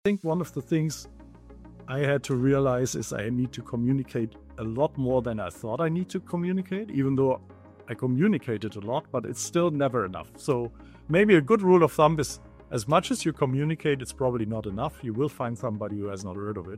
think one of the things I had to realize is I need to communicate a lot more than I thought I need to communicate, even though I communicated a lot, but it's still never enough. So maybe a good rule of thumb is as much as you communicate, it's probably not enough. You will find somebody who has not heard of it.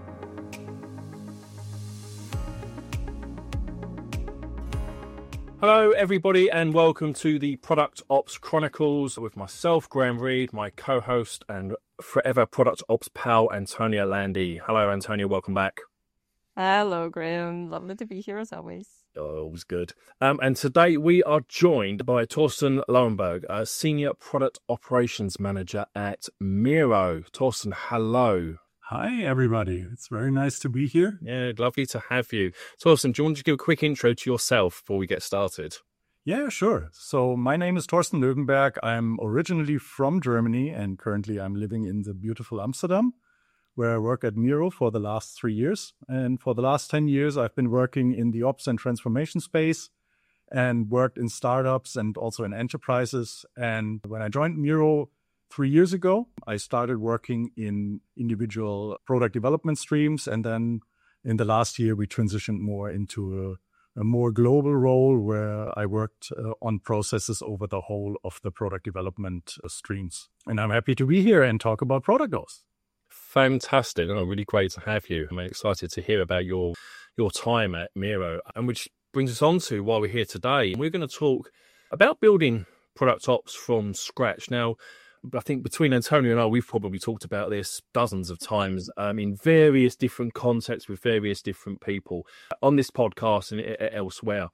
Hello, everybody, and welcome to the Product Ops Chronicles with myself, Graham Reed, my co-host and forever Product Ops pal, Antonia Landy. Hello, Antonia. Welcome back. Hello, Graham. Lovely to be here as always. Oh, always good. And today we are joined by Torsten Lowenberg, a Senior Product Operations Manager at Miro. Torsten, hello. Hi, everybody. It's very nice to be here. Yeah, lovely to have you. Torsten, do you want to give a quick intro to yourself before we get started? Yeah, sure. So my name is Torsten Lowenberg. I'm originally from Germany, and currently I'm living in the beautiful Amsterdam, where I work at Miro for the last 3 years. And for the last 10 years, I've been working in the ops and transformation space and worked in startups and also in enterprises. And when I joined Miro 3 years ago, I started working in individual product development streams. And then in the last year, we transitioned more into a more global role where I worked on processes over the whole of the product development streams. And I'm happy to be here and talk about product goals. Fantastic. Oh, really great to have you. I'm excited to hear about your time at Miro, and which brings us on to why we're here today. We're going to talk about building product ops from scratch. Now, I think between Antonio and I, we've probably talked about this dozens of times in various different contexts with various different people on this podcast and elsewhere.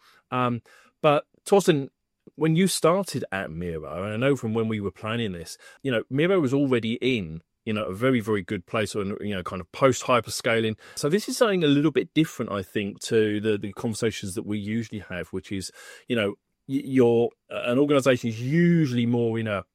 But Torsten, when you started at Miro, and I know from when we were planning this, Miro was already in a very, very good place on, kind of post-hyperscaling. So this is something a little bit different, I think, to the conversations that we usually have, which is, an organization is usually more in a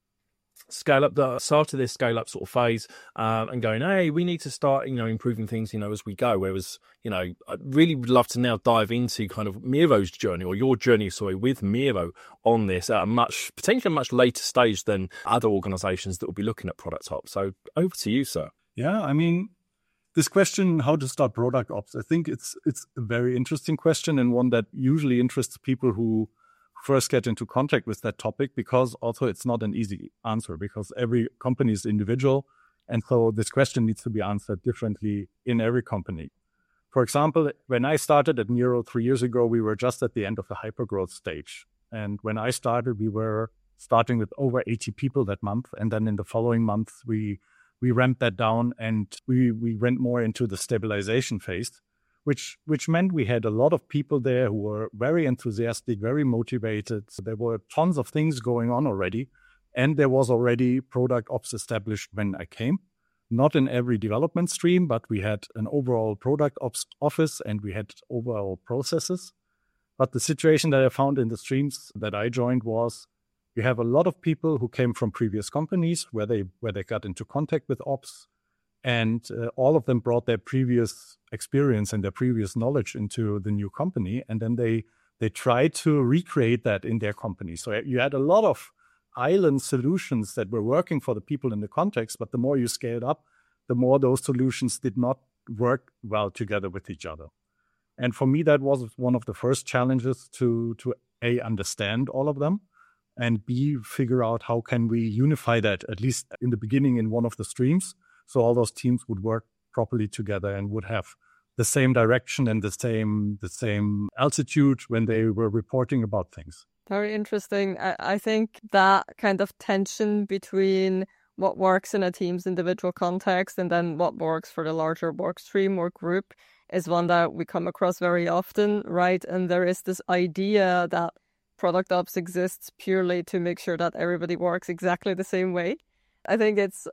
start of this scale up sort of phase, and going, hey, we need to start, improving things, as we go. Whereas, I really would love to now dive into kind of Miro's journey, or your journey, with Miro on this at potentially a much later stage than other organizations that will be looking at product ops. So over to you, sir. Yeah, this question, how to start product ops, I think it's a very interesting question, and one that usually interests people who first get into contact with that topic, because also it's not an easy answer, because every company is individual. And so this question needs to be answered differently in every company. For example, when I started at Miro 3 years ago, we were just at the end of the hypergrowth stage. And when I started, we were starting with over 80 people that month. And then in the following month, we ramped that down, and we went more into the stabilization phase. Which meant we had a lot of people there who were very enthusiastic, very motivated. So there were tons of things going on already. And there was already product ops established when I came. Not in every development stream, but we had an overall product ops office and we had overall processes. But the situation that I found in the streams that I joined was you have a lot of people who came from previous companies where they got into contact with ops. And all of them brought their previous experience and their previous knowledge into the new company. And then they tried to recreate that in their company. So you had a lot of island solutions that were working for the people in the context. But the more you scaled up, the more those solutions did not work well together with each other. And for me, that was one of the first challenges to A, understand all of them, and B, figure out how can we unify that, at least in the beginning, in one of the streams. So all those teams would work properly together and would have the same direction and the same altitude when they were reporting about things. Very interesting. I think that kind of tension between what works in a team's individual context and then what works for the larger work stream or group is one that we come across very often, right? And there is this idea that product ops exists purely to make sure that everybody works exactly the same way. I think it's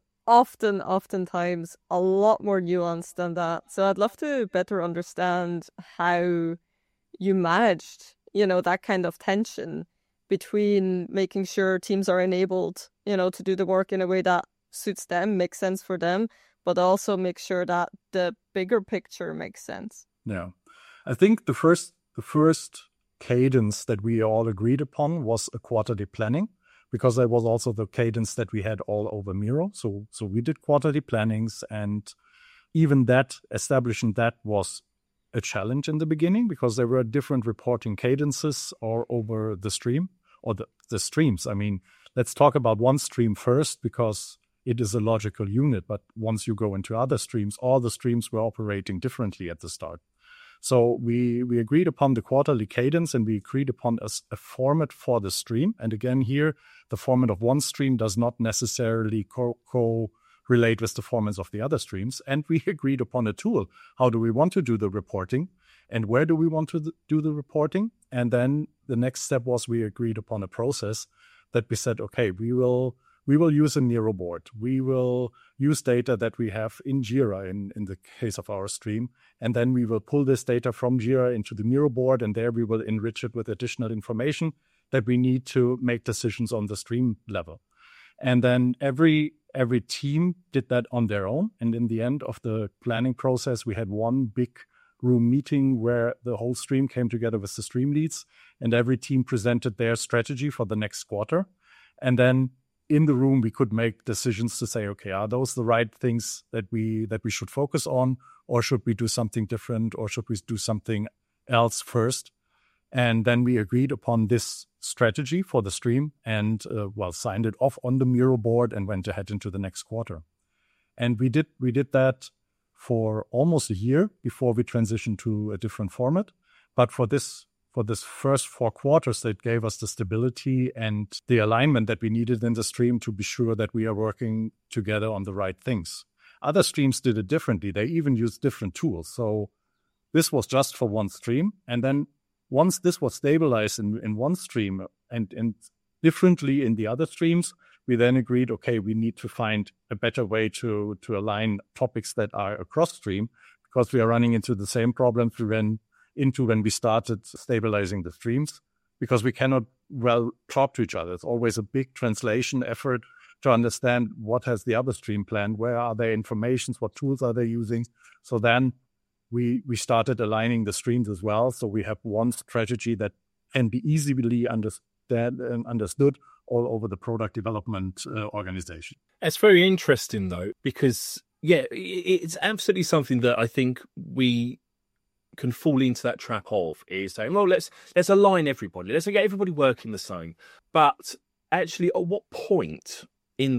oftentimes a lot more nuanced than that. So I'd love to better understand how you managed, that kind of tension between making sure teams are enabled, to do the work in a way that suits them, makes sense for them, but also make sure that the bigger picture makes sense. Yeah. I think the first cadence that we all agreed upon was a quarterly planning, because that was also the cadence that we had all over Miro. So we did quarterly plannings, and even that, establishing that was a challenge in the beginning because there were different reporting cadences or over the stream or the streams. I mean, let's talk about one stream first because it is a logical unit. But once you go into other streams, all the streams were operating differently at the start. So we agreed upon the quarterly cadence, and we agreed upon a format for the stream. And again, here, the format of one stream does not necessarily relate with the formats of the other streams. And we agreed upon a tool. How do we want to do the reporting? And where do we want to do the reporting? And then the next step was we agreed upon a process that we said, okay, we will use a Miro board. We will use data that we have in Jira in the case of our stream. And then we will pull this data from Jira into the Miro board, and there we will enrich it with additional information that we need to make decisions on the stream level. And then every team did that on their own. And in the end of the planning process, we had one big room meeting where the whole stream came together with the stream leads, and every team presented their strategy for the next quarter. And then in the room, we could make decisions to say, okay, are those the right things that we should focus on, or should we do something different, or should we do something else first? And then we agreed upon this strategy for the stream and signed it off on the Miro board and went ahead into the next quarter. And we did that for almost a year before we transitioned to a different format. But for this first 4 quarters, that gave us the stability and the alignment that we needed in the stream to be sure that we are working together on the right things. Other streams did it differently. They even used different tools. So this was just for one stream. And then once this was stabilized in one stream and differently in the other streams, we then agreed, okay, we need to find a better way to align topics that are across stream, because we are running into the same problems we ran into when we started stabilizing the streams, because we cannot talk to each other. It's always a big translation effort to understand what has the other stream planned, where are their informations, what tools are they using. So then we started aligning the streams as well. So we have one strategy that can be easily understood all over the product development organization. It's very interesting, though, because, it's absolutely something that I think we can fall into that trap of, is saying, well, let's align everybody. Let's get everybody working the same. But actually, at what point in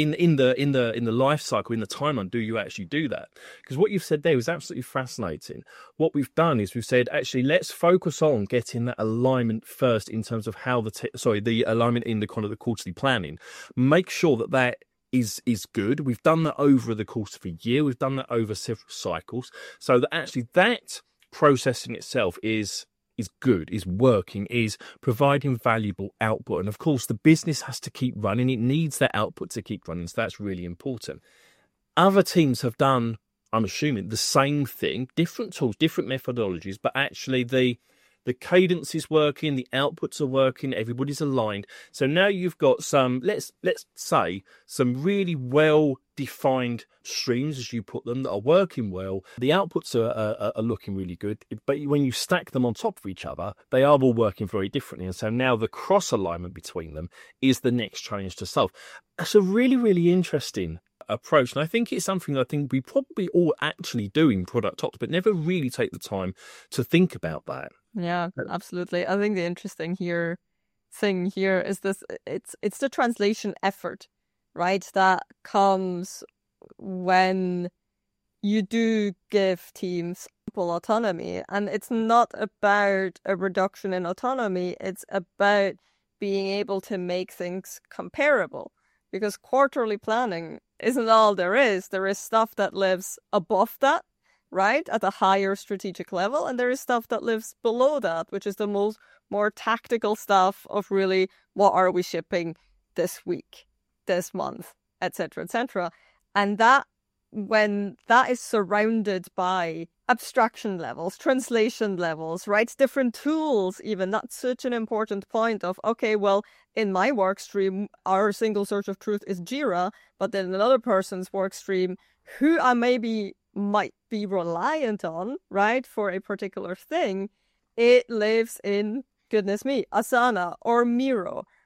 the life cycle, in the timeline, do you actually do that? Because what you've said there was absolutely fascinating. What we've done is we've said, actually, let's focus on getting that alignment first in terms of how the alignment in the kind of the quarterly planning. Make sure that is good. We've done that over the course of a year. We've done that over several cycles, so that actually that process in itself is good, is working, is providing valuable output. And of course, the business has to keep running. It needs that output to keep running. So that's really important. Other teams have done, I'm assuming, the same thing, different tools, different methodologies, but actually the cadence is working, the outputs are working, everybody's aligned. So now you've got some, let's say, some really well-defined streams, as you put them, that are working well. The outputs are looking really good, but when you stack them on top of each other, they are all working very differently. And so now the cross-alignment between them is the next challenge to solve. That's a really, really interesting approach. And I think it's something I think we probably all actually do in Product Ops, but never really take the time to think about that. Yeah, absolutely. I think the interesting thing here is this, it's the translation effort, right? That comes when you do give teams full autonomy. And it's not about a reduction in autonomy. It's about being able to make things comparable. Because quarterly planning isn't all there is. There is stuff that lives above that, right, at a higher strategic level, and there is stuff that lives below that, which is the more tactical stuff of really what are we shipping this week, this month, etc., etc. And that, when that is surrounded by abstraction levels, translation levels, right, different tools even, that's such an important point of, okay, well, in my work stream, our single source of truth is Jira, but then another person's work stream, who I might be reliant on, right, for a particular thing, it lives in, goodness me, Asana or Miro,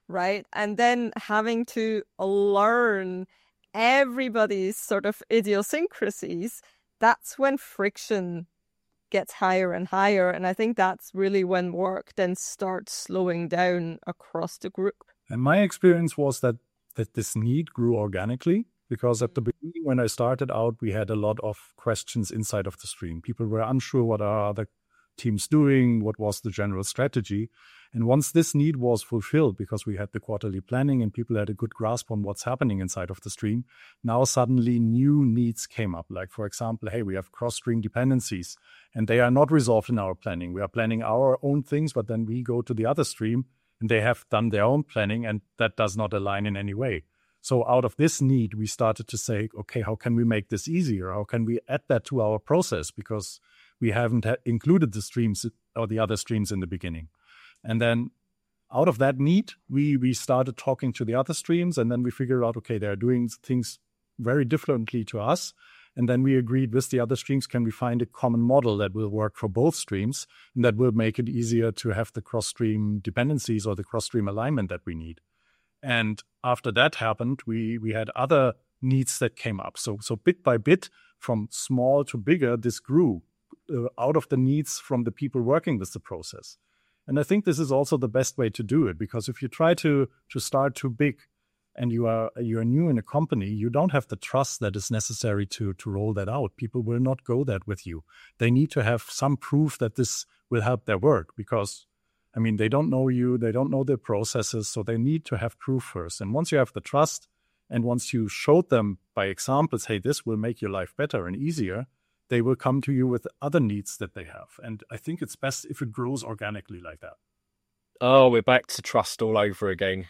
right? And then having to learn everybody's sort of idiosyncrasies, that's when friction gets higher and higher. And I think that's really when work then starts slowing down across the group. And my experience was that this need grew organically, because at the beginning, when I started out, we had a lot of questions inside of the stream. People were unsure what are other teams doing, what was the general strategy. And once this need was fulfilled, because we had the quarterly planning and people had a good grasp on what's happening inside of the stream, now suddenly new needs came up. Like, for example, hey, we have cross-stream dependencies and they are not resolved in our planning. We are planning our own things, but then we go to the other stream and they have done their own planning and that does not align in any way. So out of this need, we started to say, okay, how can we make this easier? How can we add that to our process? Because we haven't included the streams or the other streams in the beginning. And then out of that need, we started talking to the other streams, and then we figured out, okay, they're doing things very differently to us. And then we agreed with the other streams, can we find a common model that will work for both streams and that will make it easier to have the cross-stream dependencies or the cross-stream alignment that we need. And after that happened, we had other needs that came up. So bit by bit, from small to bigger, this grew out of the needs from the people working with the process. And I think this is also the best way to do it, because if you try to start too big and you are new in a company, you don't have the trust that is necessary to roll that out. People will not go that with you. They need to have some proof that this will help their work, because I mean, they don't know you, they don't know the processes, so they need to have proof first. And once you have the trust, and once you showed them by examples, hey, this will make your life better and easier, they will come to you with other needs that they have. And I think it's best if it grows organically like that. Oh, we're back to trust all over again.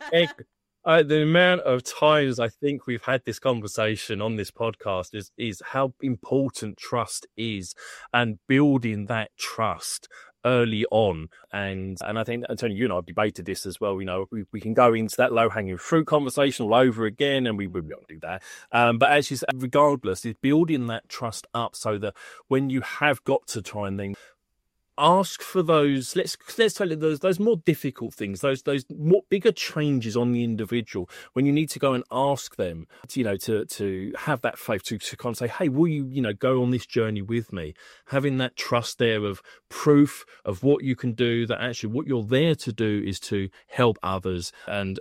The amount of times I think we've had this conversation on this podcast is how important trust is, and building that trust early on. And I think, Tony, you and I have debated this as well. You know, we can go into that low-hanging fruit conversation all over again, and we won't do that. But as you said, regardless, is building that trust up so that when you have got to try and then ask for those, let's tell you those more difficult things, those more bigger changes on the individual, when you need to go and ask them, to have that faith to kind of say, hey, will you, go on this journey with me? Having that trust there of proof of what you can do, that actually what you're there to do is to help others and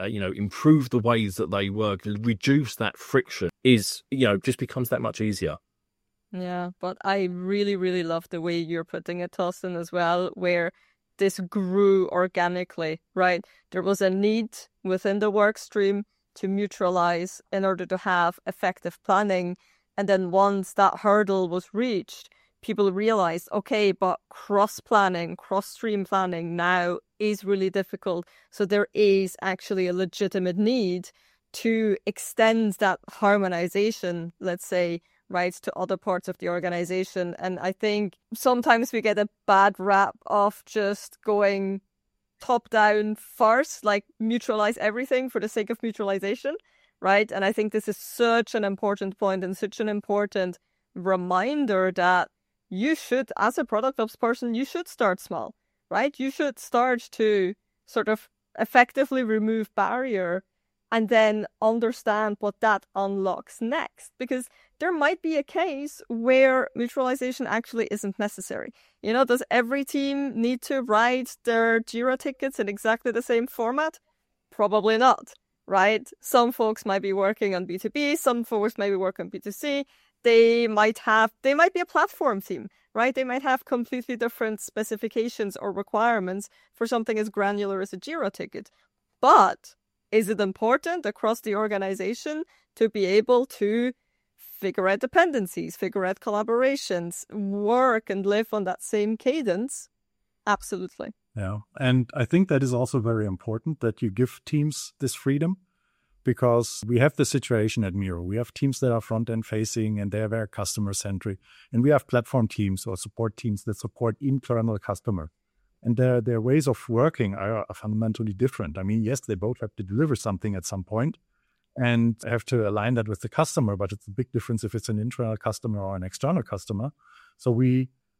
improve the ways that they work, reduce that friction, is, just becomes that much easier. Yeah, but I really, really love the way you're putting it, Thorsten, as well, where this grew organically, right? There was a need within the work stream to mutualize in order to have effective planning. And then once that hurdle was reached, people realized, okay, but cross-planning, cross-stream planning now is really difficult. So there is actually a legitimate need to extend that harmonization, let's say, right, to other parts of the organization. And I think sometimes we get a bad rap of just going top down first, like mutualize everything for the sake of mutualization, right? And I think this is such an important point and such an important reminder that you should, as a product ops person, you should start small, right? You should start to sort of effectively remove barrier and then understand what that unlocks next. Because there might be a case where mutualization actually isn't necessary. Does every team need to write their Jira tickets in exactly the same format? Probably not, right? Some folks might be working on B2B, some folks might be working on B2C. They might be a platform team, right? They might have completely different specifications or requirements for something as granular as a Jira ticket. But is it important across the organization to be able to figure out dependencies, figure out collaborations, work and live on that same cadence? Absolutely. Yeah. And I think that is also very important that you give teams this freedom, because we have the situation at Miro. We have teams that are front-end facing and they're very customer-centric. And we have platform teams or support teams that support internal customer. And their ways of working are fundamentally different. I mean, yes, they both have to deliver something at some point and have to align that with the customer, but it's a big difference if it's an internal customer or an external customer. So we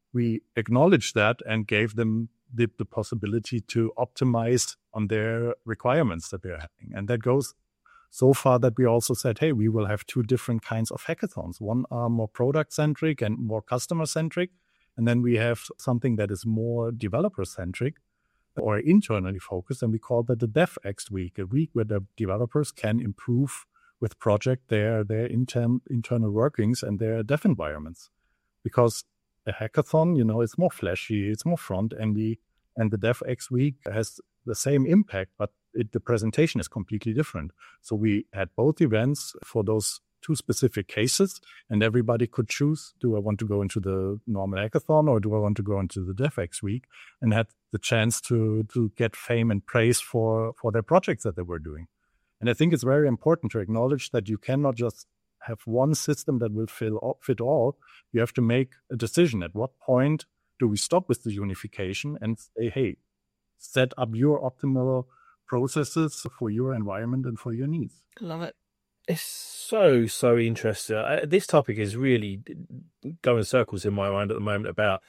we acknowledged that and gave them the possibility to optimize on their requirements that they're having. And that goes so far that we also said, hey, we will have 2 different kinds of hackathons. One are more product-centric and more customer-centric. And then we have something that is more developer-centric or internally focused. And we call that the DevX week, a week where the developers can improve with project their internal workings and their dev environments. Because a hackathon, it's more flashy, it's more front-endy, and the DevX week has the same impact, but the presentation is completely different. So we had both events for those 2 specific cases, and everybody could choose, do I want to go into the normal hackathon or do I want to go into the DevX week, and had the chance to get fame and praise for their projects that they were doing. And I think it's very important to acknowledge that you cannot just have one system that will fit all. You have to make a decision. At what point do we stop with the unification and say, hey, set up your optimal processes for your environment and for your needs? Love it. It's so interesting. This topic is really going circles in my mind at the moment about,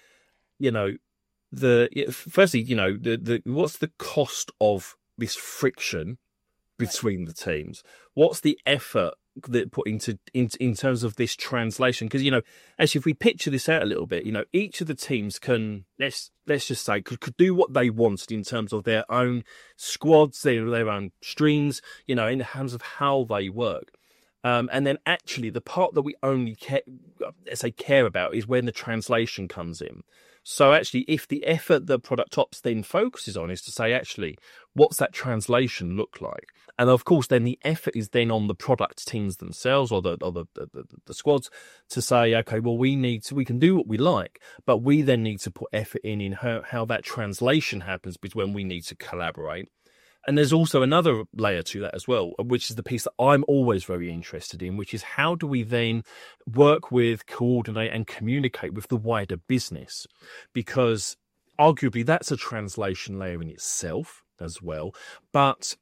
firstly, what's the cost of this friction between the teams? What's the effort that put into in terms of this translation? Because actually, if we picture this out a little bit, each of the teams can let's just say could do what they wanted in terms of their own squads, their own streams, in terms of how they work. And then actually the part that we only care about is when the translation comes in. So actually, if the effort that Product Ops then focuses on is to say, actually, what's that translation look like? And of course, then the effort is then on the product teams themselves or the squads to say, okay, well, we can do what we like, but we then need to put effort in how that translation happens when we need to collaborate. And there's also another layer to that as well, which is the piece that I'm always very interested in, which is how do we then work with, coordinate and communicate with the wider business? Because arguably that's a translation layer in itself as well, but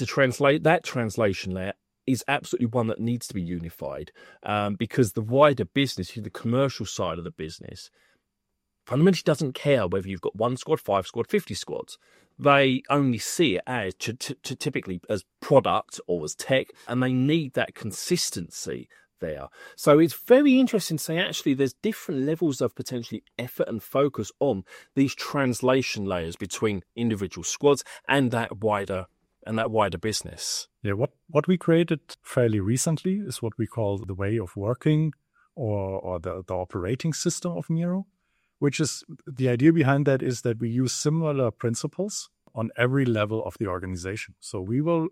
that translation layer is absolutely one that needs to be unified because the wider business, the commercial side of the business, fundamentally doesn't care whether you've got 1 squad, 5 squad, 50 squads. They only see it as typically as product or as tech, and they need that consistency there. So it's very interesting to say actually there's different levels of potentially effort and focus on these translation layers between individual squads and that wider business. Yeah, what we created fairly recently is what we call the way of working or the operating system of Miro, which is the idea behind that is that we use similar principles on every level of the organization. So we will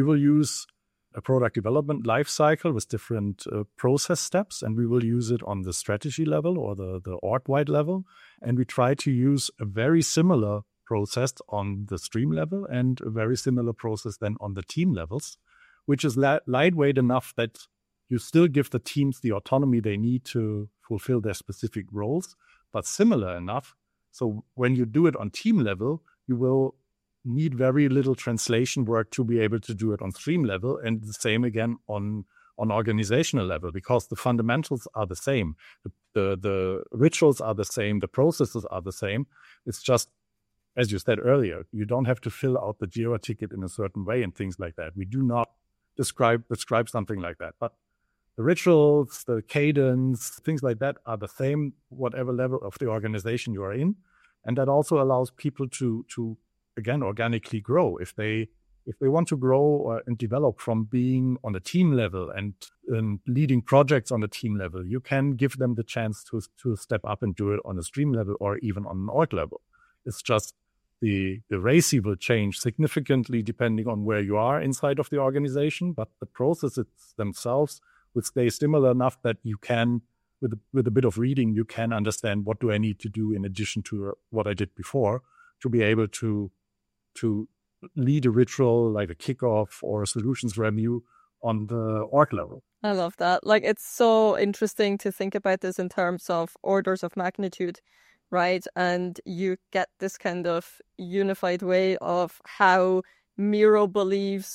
use a product development lifecycle with different process steps, and we will use it on the strategy level or the org-wide level. And we try to use a very similar process on the stream level and a very similar process then on the team levels, which is lightweight enough that you still give the teams the autonomy they need to fulfill their specific roles, but similar enough. So when you do it on team level, you will need very little translation work to be able to do it on stream level, and the same again on organizational level, because the fundamentals are the same. The rituals are the same. The processes are the same. It's just, as you said earlier, you don't have to fill out the Jira ticket in a certain way and things like that. We do not describe something like that. But the rituals, the cadence, things like that are the same, whatever level of the organization you are in. And that also allows people to again, organically grow. If they want to grow and develop from being on a team level and leading projects on a team level, you can give them the chance to step up and do it on a stream level or even on an org level. It's just the RACI will change significantly depending on where you are inside of the organization, but the processes themselves will stay similar enough that you can, with a bit of reading, you can understand what do I need to do in addition to what I did before to be able to lead a ritual like a kickoff or a solutions review on the org level. I love that. Like, it's so interesting to think about this in terms of orders of magnitude, right? And you get this kind of unified way of how Miro believes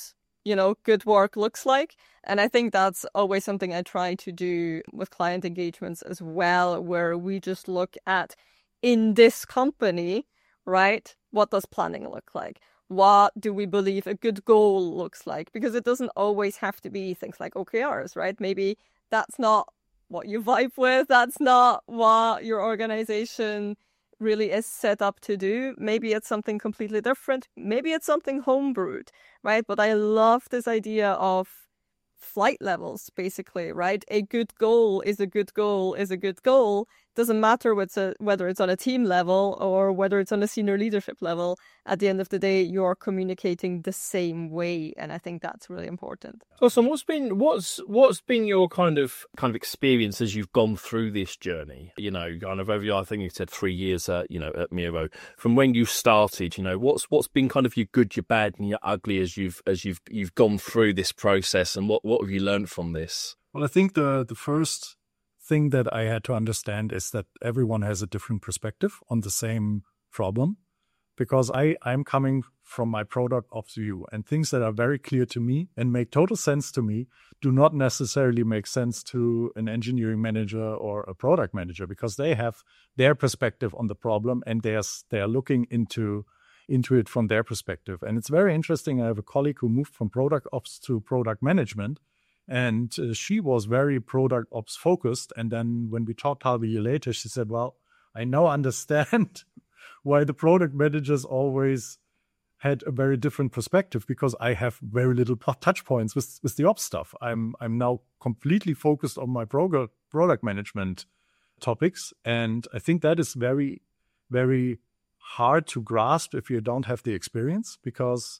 good work looks like. And I think that's always something I try to do with client engagements as well, where we just look at, in this company, right, what does planning look like? What do we believe a good goal looks like? Because it doesn't always have to be things like OKRs, right? Maybe that's not what you vibe with. That's not what your organization really is set up to do. Maybe it's something completely different. Maybe it's something homebrewed, right? But I love this idea of flight levels, basically, right? A good goal is a good goal is a good goal. Doesn't matter whether it's on a team level or whether it's on a senior leadership level. At the end of the day, you're communicating the same way, and I think that's really important. Awesome. What's been your kind of experience as you've gone through this journey? Kind of over, I think you said 3 years, at Miro. From when you started, what's been kind of your good, your bad, and your ugly as you've gone through this process, and what have you learned from this? Well, I think the first thing that I had to understand is that everyone has a different perspective on the same problem, because I'm coming from my product ops view, and things that are very clear to me and make total sense to me do not necessarily make sense to an engineering manager or a product manager, because they have their perspective on the problem and they are looking into it from their perspective. And it's very interesting. I have a colleague who moved from product ops to product management, and she was very product ops focused. And then when we talked half a year later, she said, well, I now understand why the product managers always had a very different perspective, because I have very little touch points with the ops stuff. I'm now completely focused on my product management topics. And I think that is very, very hard to grasp if you don't have the experience, because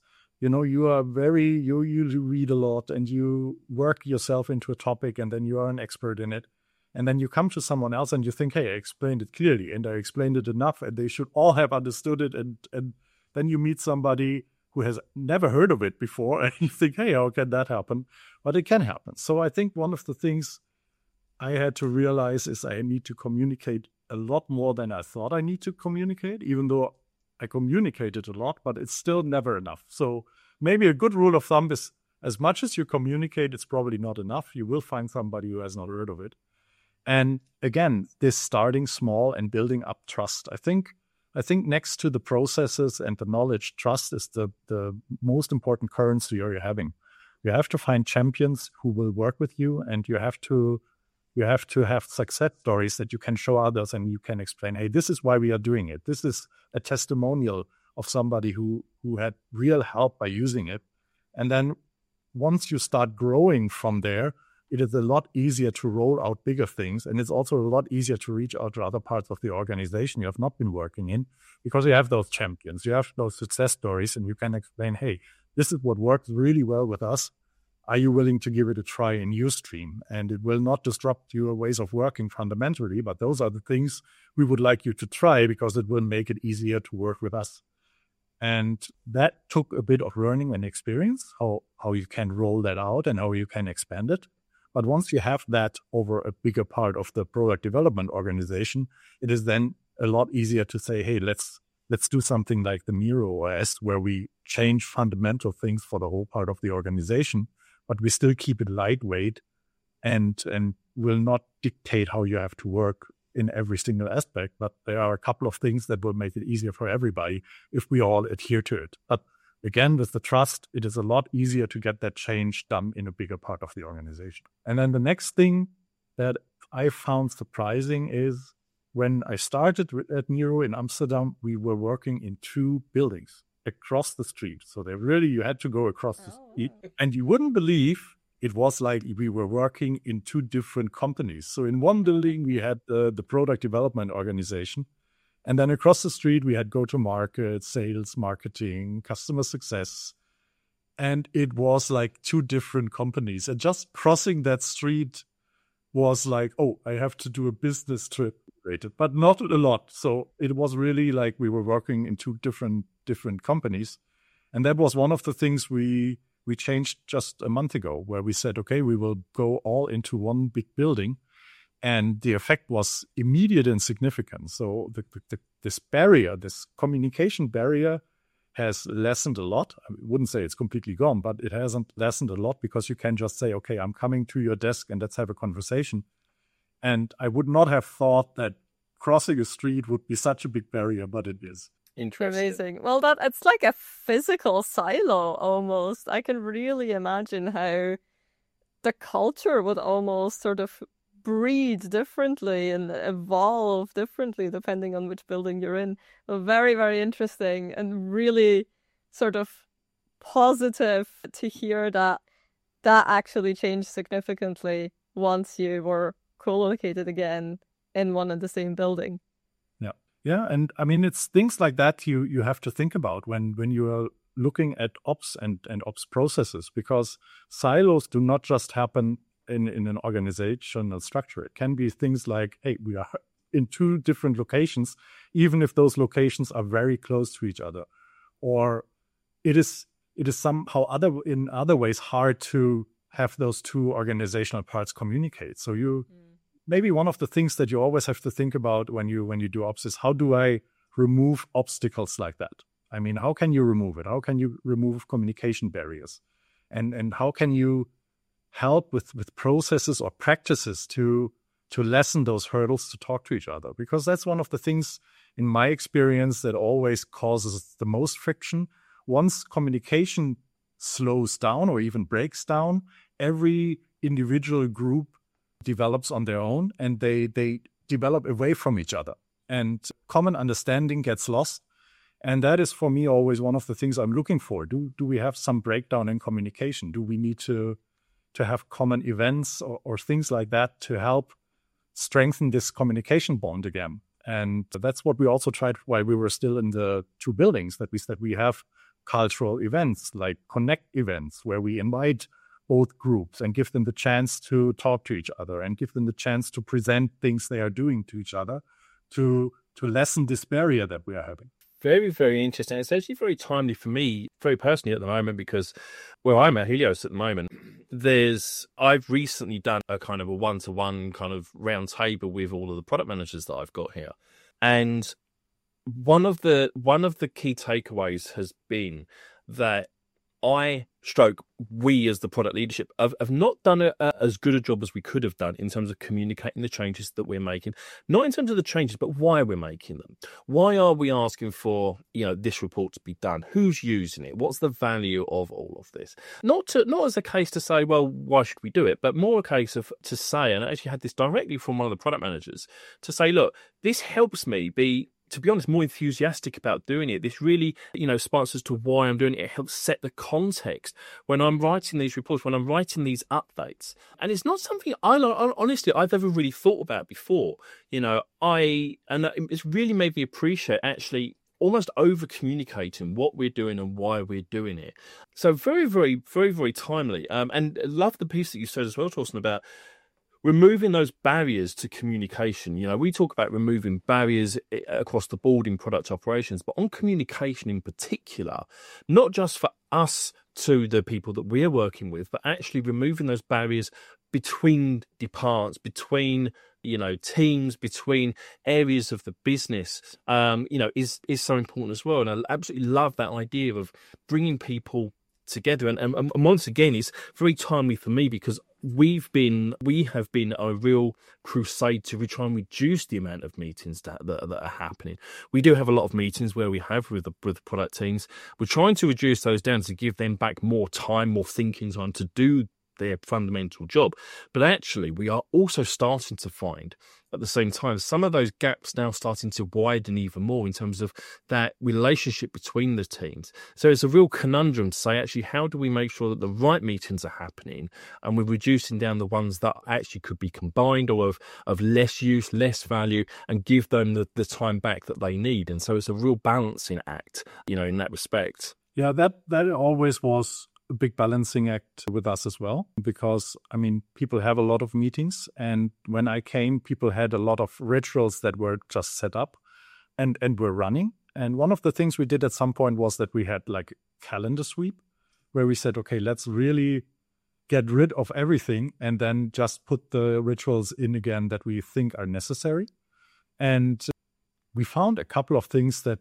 you read a lot and you work yourself into a topic, and then you are an expert in it. And then you come to someone else and you think, hey, I explained it clearly and I explained it enough and they should all have understood it. And then you meet somebody who has never heard of it before and you think, hey, how can that happen? But it can happen. So I think one of the things I had to realize is I need to communicate a lot more than I thought I need to communicate, even though I communicated a lot, but it's still never enough. So maybe a good rule of thumb is, as much as you communicate, it's probably not enough. You will find somebody who has not heard of it. And again, this starting small and building up trust. I think next to the processes and the knowledge, trust is the most important currency you're having. You have to find champions who will work with you, and you have to have success stories that you can show others and you can explain, hey, this is why we are doing it. This is a testimonial of somebody who had real help by using it. And then once you start growing from there, it is a lot easier to roll out bigger things. And it's also a lot easier to reach out to other parts of the organization you have not been working in, because you have those champions, you have those success stories, and you can explain, hey, this is what works really well with us. Are you willing to give it a try in your stream? And it will not disrupt your ways of working fundamentally, but those are the things we would like you to try, because it will make it easier to work with us. And that took a bit of learning and experience, how you can roll that out and how you can expand it. But once you have that over a bigger part of the product development organization, it is then a lot easier to say, hey, let's do something like the Miro OS, where we change fundamental things for the whole part of the organization, but we still keep it lightweight and will not dictate how you have to work in every single aspect. But there are a couple of things that will make it easier for everybody if we all adhere to it. But again, with the trust, it is a lot easier to get that change done in a bigger part of the organization. And then the next thing that I found surprising is when I started at Miro in Amsterdam, we were working in 2 buildings across the street. So you had to go across the street, and you wouldn't believe it was like we were working in 2 different companies. So in one building, we had the product development organization. And then across the street, we had go-to-market, sales, marketing, customer success. And it was like 2 different companies. And just crossing that street was like, oh, I have to do a business trip, but not a lot. So it was really like we were working in 2 different companies. And that was one of the things we changed just a month ago, where we said, okay, we will go all into one big building. And the effect was immediate and significant. So this communication barrier has lessened a lot. I wouldn't say it's completely gone, but it hasn't lessened a lot because you can just say, okay, I'm coming to your desk and let's have a conversation. And I would not have thought that crossing a street would be such a big barrier, but it is. Interesting. Amazing. Well, it's like a physical silo almost. I can really imagine how the culture would almost sort of breed differently and evolve differently depending on which building you're in. Well, very, very interesting and really sort of positive to hear that actually changed significantly once you were co-located again in one and the same building. Yeah, and I mean, it's things like that you have to think about when you are looking at ops and ops processes, because silos do not just happen in an organizational structure. It can be things like, hey, we are in 2 different locations, even if those locations are very close to each other. Or it is somehow in other ways hard to have those 2 organizational parts communicate. So maybe one of the things that you always have to think about when you do ops is, how do I remove obstacles like that? I mean, how can you remove it? How can you remove communication barriers? And how can you help with processes or practices to lessen those hurdles to talk to each other? Because that's one of the things in my experience that always causes the most friction. Once communication slows down or even breaks down, every individual group develops on their own and they develop away from each other, and common understanding gets lost. And that is, for me, always one of the things I'm looking for. Do we have some breakdown in communication? Do we need to have common events or things like that to help strengthen this communication bond again? And that's what we also tried while we were still in the 2 buildings, that we have cultural events like Connect events where we invite both groups and give them the chance to talk to each other and give them the chance to present things they are doing to each other to lessen this barrier that we are having. Very, very interesting. It's actually very timely for me, very personally at the moment, because where I'm at Helios at the moment, I've recently done a kind of a one-to-one kind of round table with all of the product managers that I've got here. And one of the key takeaways has been that we as the product leadership have not done as good a job as we could have done in terms of communicating the changes that we're making, not in terms of the changes, but why we're making them. Why are we asking for, this report to be done? Who's using it? What's the value of all of this? Not as a case to say, well, why should we do it? But more a case of to say, and I actually had this directly from one of the product managers, to say, look, this helps me be, to be honest, more enthusiastic about doing it. This really, sparks as to why I'm doing it. It helps set the context when I'm writing these reports, when I'm writing these updates. And it's not something honestly, I've ever really thought about before. It's really made me appreciate actually almost over communicating what we're doing and why we're doing it. So very, very, very, very timely. And I love the piece that you said as well, Torsten, about removing those barriers to communication. We talk about removing barriers across the board in product operations, but on communication in particular, not just for us to the people that we're working with, but actually removing those barriers between departments, between teams, between areas of the business, is so important as well. And I absolutely love that idea of bringing people together. And once again, it's very timely for me because we have been a real crusade to try and reduce the amount of meetings that are happening. We do have a lot of meetings where we have with the product teams. We're trying to reduce those down to give them back more time, more thinking time to do their fundamental job. But actually, we are also starting to find at the same time some of those gaps now starting to widen even more in terms of that relationship between the teams. So it's a real conundrum to say, actually, how do we make sure that the right meetings are happening and we're reducing down the ones that actually could be combined or of less use, less value, and give them the time back that they need. And so it's a real balancing act, in that respect. Yeah, that always was a big balancing act with us as well, because people have a lot of meetings, and when I came, people had a lot of rituals that were just set up and were running. And one of the things we did at some point was that we had like calendar sweep, where we said, okay, let's really get rid of everything and then just put the rituals in again that we think are necessary. And we found a couple of things that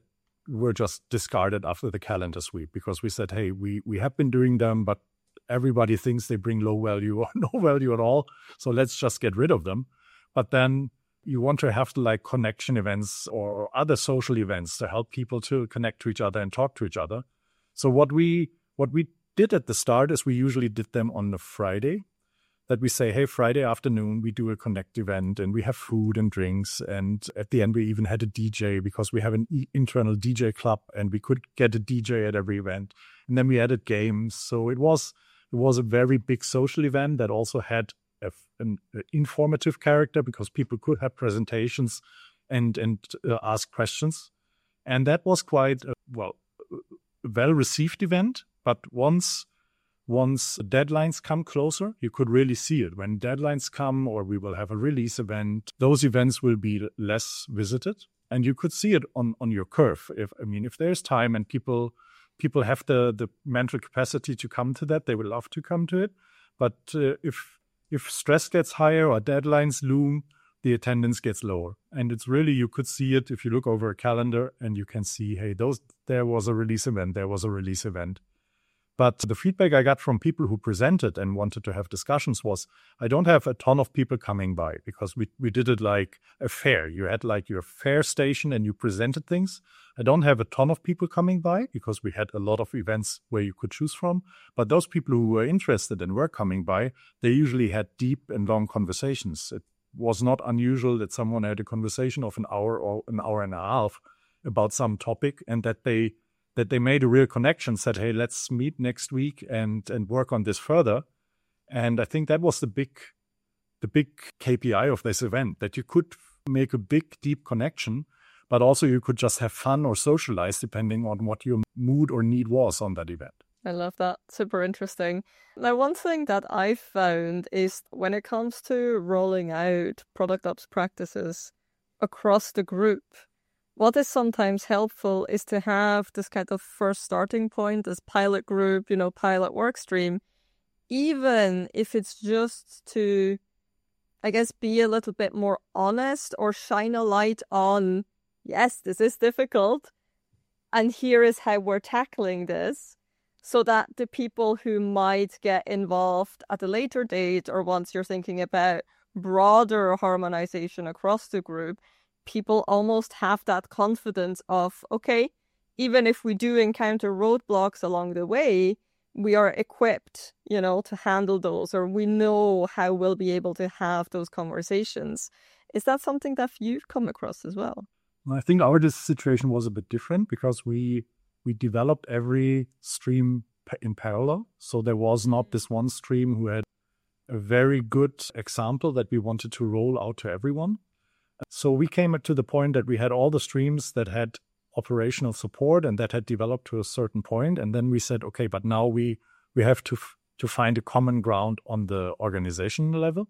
were just discarded after the calendar sweep because we said, hey, we have been doing them, but everybody thinks they bring low value or no value at all. So let's just get rid of them. But then you want to have like connection events or other social events to help people to connect to each other and talk to each other. So what we did at the start is we usually did them on a Friday, that we say, hey, Friday afternoon, we do a connect event and we have food and drinks. And at the end, we even had a DJ because we have an internal DJ club and we could get a DJ at every event. And then we added games. So it was a very big social event that also had an informative character because people could have presentations and ask questions. And that was quite a well-received event. But once deadlines come closer, you could really see it. When deadlines come or we will have a release event, those events will be less visited. And you could see it on your curve. If there's time and people have the mental capacity to come to that, they would love to come to it. But if stress gets higher or deadlines loom, the attendance gets lower. And it's really, you could see it if you look over a calendar and you can see, hey, there was a release event, there was a release event. But the feedback I got from people who presented and wanted to have discussions was, I don't have a ton of people coming by because we did it like a fair. You had like your fair station and you presented things. I don't have a ton of people coming by because we had a lot of events where you could choose from. But those people who were interested and were coming by, they usually had deep and long conversations. It was not unusual that someone had a conversation of an hour or an hour and a half about some topic and that they made a real connection, said, hey, let's meet next week and work on this further. And I think that was the big KPI of this event, that you could make a big, deep connection, but also you could just have fun or socialize depending on what your mood or need was on that event. I love that. Super interesting. Now, one thing that I've found is when it comes to rolling out product ops practices across the group, what is sometimes helpful is to have this kind of first starting point, this pilot group, pilot work stream, even if it's just to, I guess, be a little bit more honest or shine a light on, yes, this is difficult, and here is how we're tackling this, so that the people who might get involved at a later date or once you're thinking about broader harmonization across the group, people almost have that confidence of, okay, even if we do encounter roadblocks along the way, we are equipped, to handle those, or we know how we'll be able to have those conversations. Is that something that you've come across as well? I think our situation was a bit different because we developed every stream in parallel. So there was not this one stream who had a very good example that we wanted to roll out to everyone. So we came to the point that we had all the streams that had operational support and that had developed to a certain point. And then we said, okay, but now we have to find a common ground on the organizational level.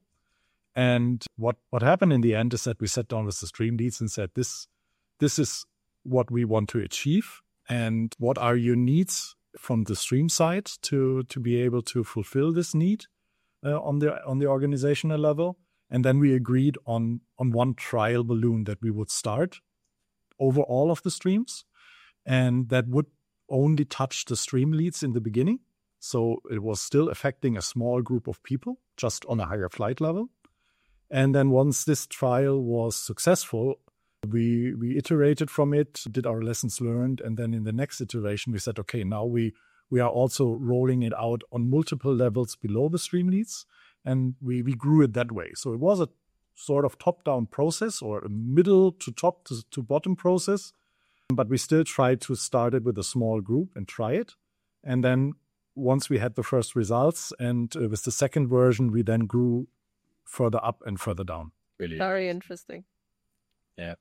And what happened in the end is that we sat down with the stream leads and said, this is what we want to achieve. And what are your needs from the stream side to be able to fulfill this need on the organizational level? And then we agreed on one trial balloon that we would start over all of the streams. And that would only touch the stream leads in the beginning. So it was still affecting a small group of people, just on a higher flight level. And then once this trial was successful, we iterated from it, did our lessons learned. And then in the next iteration, we said, okay, now we are also rolling it out on multiple levels below the stream leads. And we grew it that way. So it was a sort of top-down process or a middle to top to bottom process. But we still tried to start it with a small group and try it. And then once we had the first results and with the second version, we then grew further up and further down. Brilliant. Very interesting. Yeah.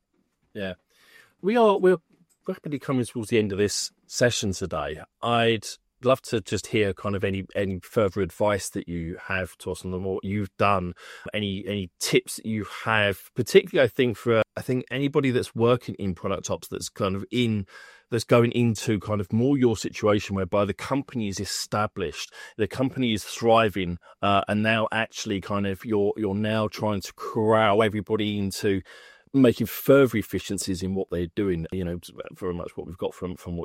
We're rapidly coming towards the end of this session today. I'd love to just hear kind of any further advice that you have to us on what you've done, any tips that you have, particularly I think anybody that's working in product ops that's going into kind of more your situation whereby the company is established, the company is thriving, and now actually kind of you're now trying to corral everybody into making further efficiencies in what they're doing. Very much what we've got from what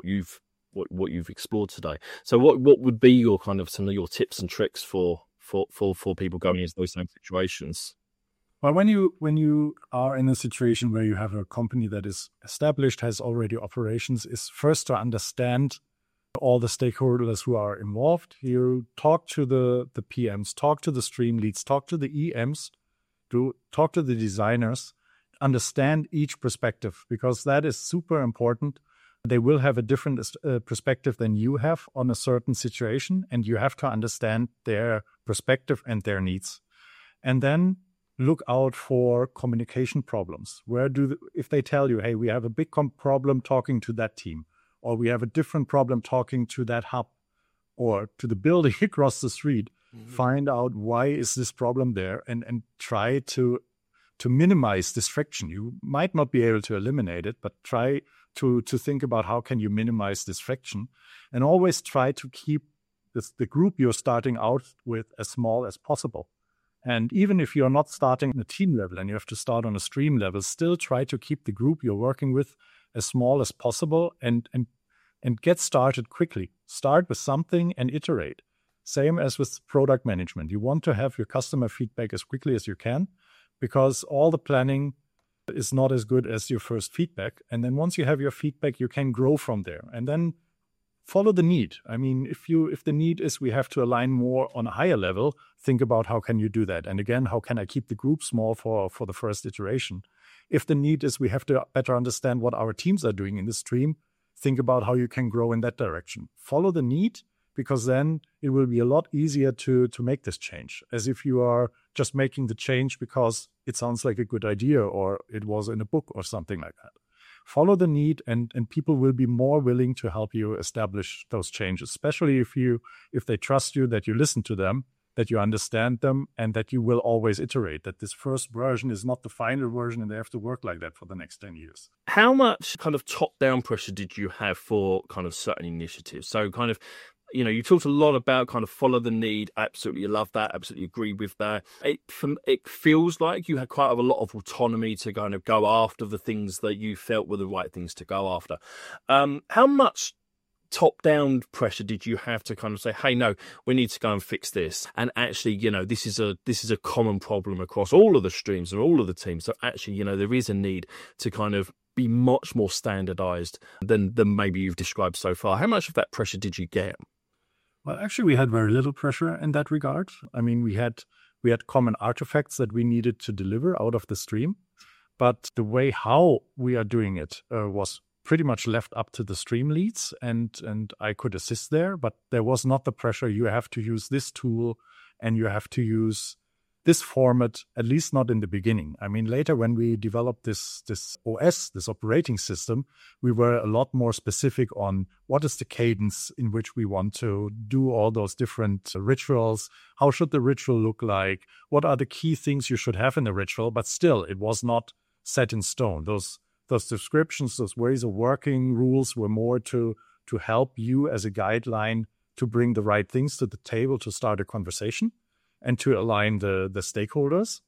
you've explored today. So what would be your kind of some of your tips and tricks for people going into those same situations? Well, when you are in a situation where you have a company that is established, has already operations, is first to understand all the stakeholders who are involved. You talk to the PMs, talk to the stream leads, talk to the EMs, talk to the designers, understand each perspective, because that is super important. They will have a different perspective than you have on a certain situation, and you have to understand their perspective and their needs. And then look out for communication problems. If they tell you, hey, we have a big problem talking to that team, or we have a different problem talking to that hub or to the building across the street, find out why is this problem there and try to minimize this friction. You might not be able to eliminate it, but try to think about how can you minimize this friction, and always try to keep the group you're starting out with as small as possible. And even if you're not starting on a team level and you have to start on a stream level, still try to keep the group you're working with as small as possible and get started quickly. Start with something and iterate. Same as with product management. You want to have your customer feedback as quickly as you can, because all the planning is not as good as your first feedback. And then once you have your feedback, you can grow from there. And then follow the need. I mean, if the need is we have to align more on a higher level, think about how can you do that. And again, how can I keep the group small for the first iteration? If the need is we have to better understand what our teams are doing in the stream, think about how you can grow in that direction. Follow the need, because then it will be a lot easier to make this change, as if you are just making the change because it sounds like a good idea or it was in a book or something like that. Follow the need, and people will be more willing to help you establish those changes, especially if they trust you, that you listen to them, that you understand them, and that you will always iterate, that this first version is not the final version and they have to work like that for the next 10 years. How much kind of top-down pressure did you have for kind of certain initiatives? So kind of, you talked a lot about kind of follow the need. Absolutely love that. Absolutely agree with that. It feels like you had quite a lot of autonomy to kind of go after the things that you felt were the right things to go after. How much top-down pressure did you have to kind of say, hey, no, we need to go and fix this? And actually, this is a common problem across all of the streams and all of the teams. So actually, there is a need to kind of be much more standardized than maybe you've described so far. How much of that pressure did you get? Well, actually, we had very little pressure in that regard. I mean, we had common artifacts that we needed to deliver out of the stream, but the way how we are doing it was pretty much left up to the stream leads, and I could assist there, but there was not the pressure, you have to use this tool and you have to use this format, at least not in the beginning. I mean, later when we developed this OS, this operating system, we were a lot more specific on what is the cadence in which we want to do all those different rituals. How should the ritual look like? What are the key things you should have in the ritual? But still, it was not set in stone. Those descriptions, those ways of working, rules were more to help you as a guideline to bring the right things to the table to start a conversation and to align the stakeholders.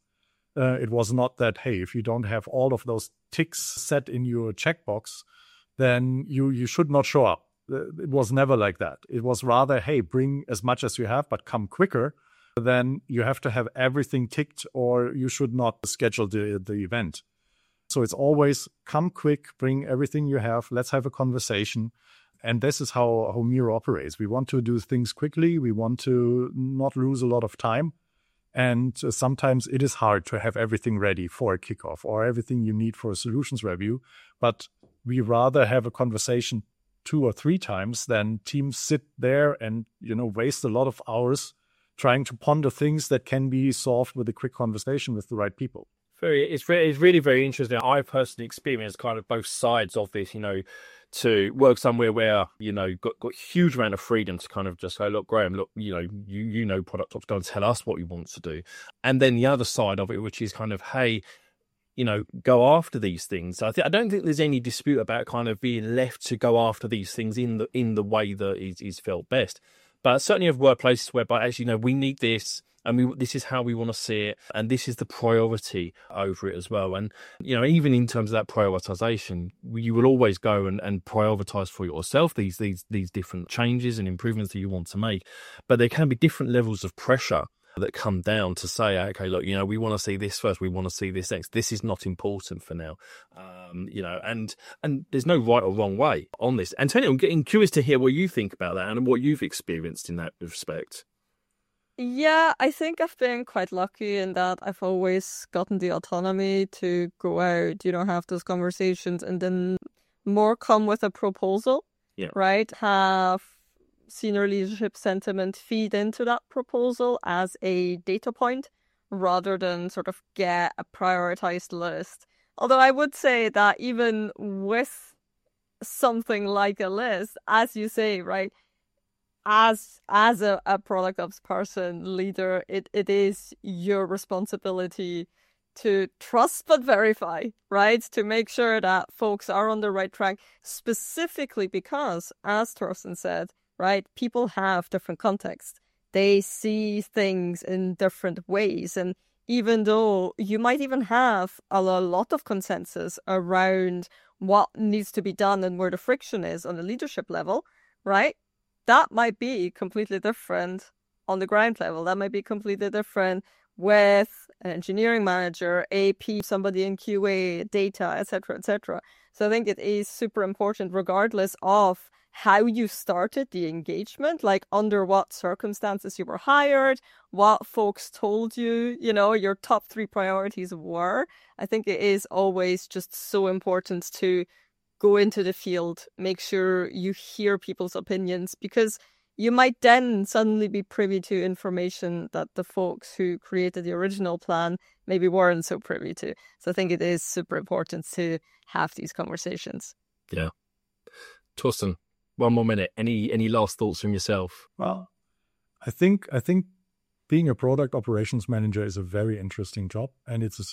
It was not that, hey, if you don't have all of those ticks set in your checkbox, then you should not show up. It was never like that. It was rather, hey, bring as much as you have, but come quicker. Then you have to have everything ticked, or you should not schedule the event. So it's always come quick, bring everything you have, let's have a conversation. And this is how Miro operates. We want to do things quickly. We want to not lose a lot of time. And sometimes it is hard to have everything ready for a kickoff or everything you need for a solutions review. But we rather have a conversation 2 or 3 times than teams sit there and, waste a lot of hours trying to ponder things that can be solved with a quick conversation with the right people. It's really very interesting. I've personally experienced kind of both sides of this, to work somewhere where, got huge amount of freedom to kind of just go, look, Graham, look, Product Ops, go and tell us what you want to do. And then the other side of it, which is kind of, hey, go after these things. I don't think there's any dispute about kind of being left to go after these things in the way that is felt best. But certainly of workplaces whereby actually, we need this. And this is how we want to see it. And this is the priority over it as well. And, even in terms of that prioritization, you will always go and prioritize for yourself these different changes and improvements that you want to make. But there can be different levels of pressure that come down to say, okay, look, we want to see this first. We want to see this next. This is not important for now. And there's no right or wrong way on this. Antonio, I'm getting curious to hear what you think about that and what you've experienced in that respect. Yeah, I think I've been quite lucky in that I've always gotten the autonomy to go out, have those conversations and then more come with a proposal, right? Have senior leadership sentiment feed into that proposal as a data point rather than sort of get a prioritized list. Although I would say that even with something like a list, as you say, right, as a product ops person, leader, it is your responsibility to trust but verify, right? To make sure that folks are on the right track, specifically because, as Torsten said, right, people have different contexts. They see things in different ways. And even though you might even have a lot of consensus around what needs to be done and where the friction is on the leadership level, right? That might be completely different on the ground level. That might be completely different with an engineering manager, AP, somebody in QA, data, etc., etc. So I think it is super important, regardless of how you started the engagement, like under what circumstances you were hired, what folks told you, your top 3 priorities were. I think it is always just so important to go into the field, make sure you hear people's opinions, because you might then suddenly be privy to information that the folks who created the original plan maybe weren't so privy to. So I think it is super important to have these conversations. Yeah. Torsten, one more minute. Any last thoughts from yourself? Well, I think being a product operations manager is a very interesting job. And it's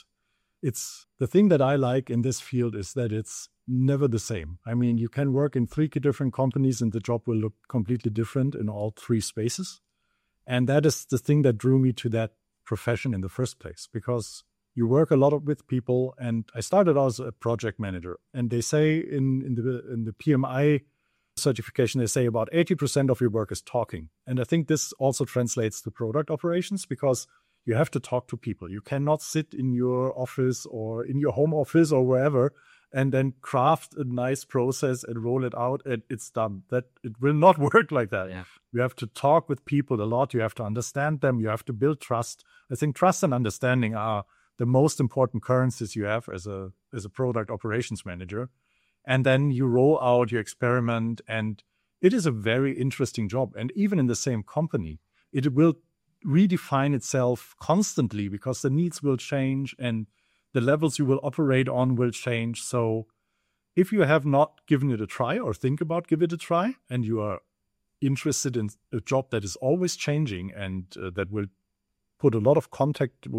the thing that I like in this field is that it's never the same. I mean, you can work in 3 different companies and the job will look completely different in all 3 spaces. And that is the thing that drew me to that profession in the first place, because you work a lot with people. And I started out as a project manager, and they say in the PMI certification, they say about 80% of your work is talking. And I think this also translates to product operations, because you have to talk to people. You cannot sit in your office or in your home office or wherever and then craft a nice process and roll it out and it's done. That it will not work like that. Yeah. You have to talk with people a lot. You have to understand them. You have to build trust. I think trust and understanding are the most important currencies you have as a product operations manager. And then you roll out, you experiment, and it is a very interesting job. And even in the same company, it will redefine itself constantly because the needs will change and the levels you will operate on will change. So if you have not given it a try or think about give it a try, and you are interested in a job that is always changing and that will put you in a lot of contact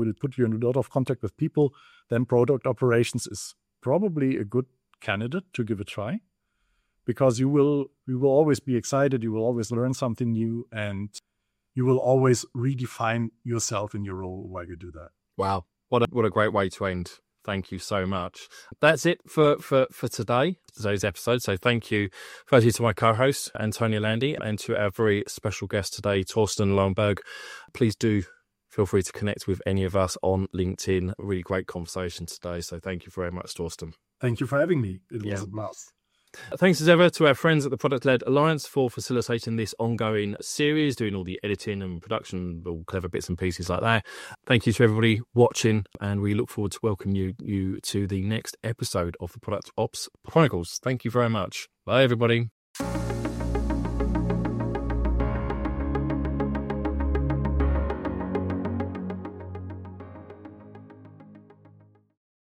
with people, then product operations is probably a good candidate to give a try, because you will always be excited, you will always learn something new, and you will always redefine yourself in your role while you do that. Wow. What a great way to end. Thank you so much. That's it for today's episode. So thank you firstly to my co-host, Antonio Landi, and to our very special guest today, Torsten Lomberg. Please do feel free to connect with any of us on LinkedIn. A really great conversation today. So thank you very much, Torsten. Thank you for having me. It was a blast. Thanks as ever to our friends at the Product-Led Alliance for facilitating this ongoing series, doing all the editing and production, all clever bits and pieces like that. Thank you to everybody watching, and we look forward to welcoming you to the next episode of the Product Ops Chronicles. Thank you very much. Bye, everybody.